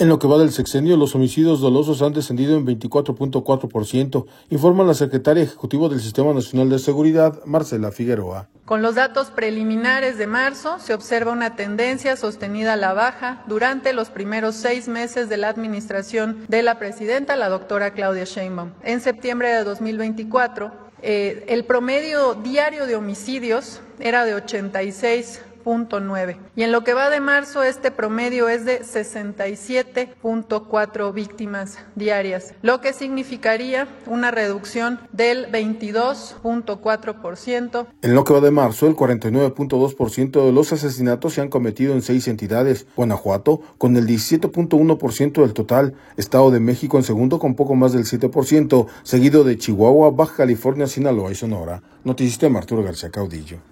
En lo que va del sexenio, los homicidios dolosos han descendido en 24.4%, informa la secretaria ejecutiva del Sistema Nacional de Seguridad, Marcela Figueroa. Con los datos preliminares de marzo, se observa una tendencia sostenida a la baja durante los primeros 6 meses de la administración de la presidenta, la doctora Claudia Sheinbaum. En septiembre de 2024, el promedio diario de homicidios era de 86,9. Y en lo que va de marzo, este promedio es de 67,4 víctimas diarias, lo que significaría una reducción del 22,4%. En lo que va de marzo, el 49,2% de los asesinatos se han cometido en 6 entidades. Guanajuato, con el 17,1% del total. Estado de México en segundo, con poco más del 7%, seguido de Chihuahua, Baja California, Sinaloa y Sonora. Noticista Arturo García Caudillo.